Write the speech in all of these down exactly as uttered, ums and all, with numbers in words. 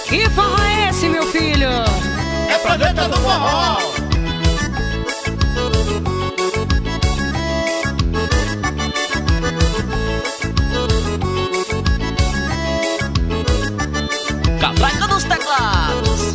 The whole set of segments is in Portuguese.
Que forró é esse, meu filho? É planeta do forró. Catraca dos teclados.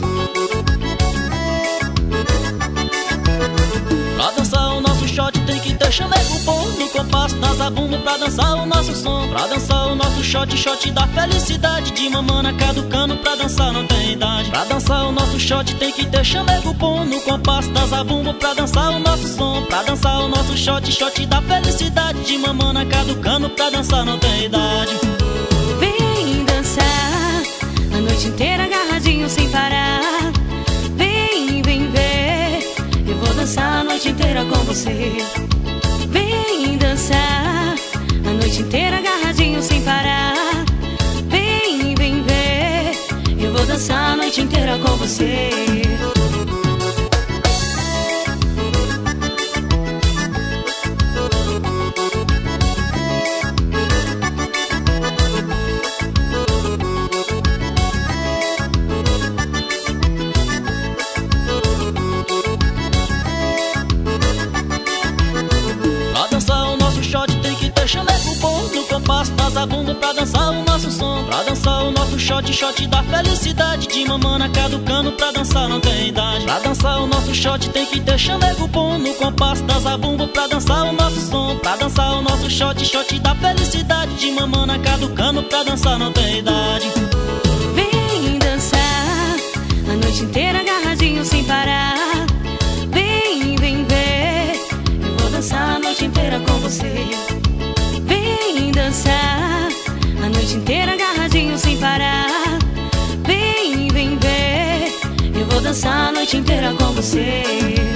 Pra dançar o nosso shot tem que ter chamego bom. No compasso da zabumba pra dançar o nosso som. Pra dançar o nosso shot, shot da felicidade. De mamana caducando pra dançar não tem idade. Pra dançar o nosso shot tem que ter chamego bom. No compasso da zabumba pra dançar o nosso som. Pra dançar o nosso shot, shot da felicidade. De mamana caducando pra dançar não tem idade. Vem dançar a noite inteira agarradinho sem parar. Vem, vem ver, eu vou dançar a noite inteira com você. Vem dançar a noite inteira agarradinho sem parar. Vem, vem ver, eu vou dançar a noite inteira com você. Chamego bom no compasso da zabumba pra dançar o nosso som. Pra dançar o nosso shot, shot da felicidade. De mamana caducando pra dançar não tem idade. Pra dançar o nosso shot tem que ter chamego bom no compasso da zabumba pra dançar o nosso som. Pra dançar o nosso shot, shot da felicidade. De mamana caducando pra dançar não tem idade. Vem dançar a noite inteira agarradinho sem parar. Vem, vem ver, eu vou dançar a noite inteira com você. Vem dançar a noite inteira agarradinho sem parar. Vem, vem ver, eu vou dançar a noite inteira com você.